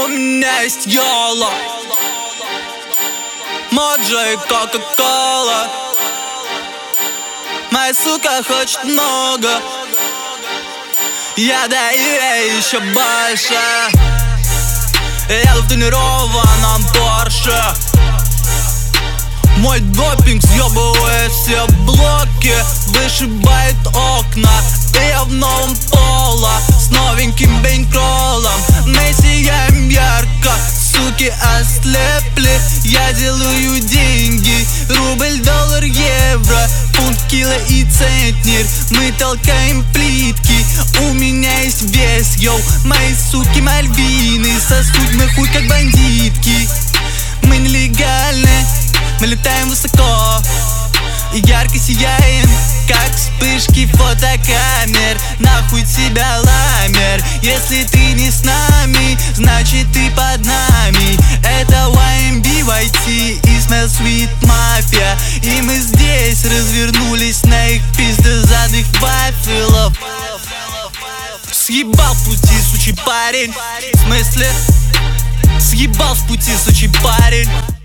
У меня есть йоло, Моджо и Кока-Кола. Моя сука хочет много, я даю ей еще больше. Еду в тонированном Порше. Мой допинг съебывает все блоки, вышибает окна. И я в новом поло с новеньким бейнкроллом. Мы сияем ярко, суки ослепли. Я делаю деньги, рубль, доллар, евро, фунт, кило и центнер. Мы толкаем плитки, у меня есть вес, йоу. Мои суки мальвины, сосут мы хуй как бандитки. Мы нелегальны, мы летаем высоко и ярко сияем, как вспышки фотокамер. Нахуй тебя ламер, если ты не с нами, значит ты под нами. Это YMB, YT и Smell Sweet Mafia. И мы здесь развернулись на их пиздозадых вафелов. Съебал в пути, сучий парень. В смысле? Съебал в пути, сучий парень.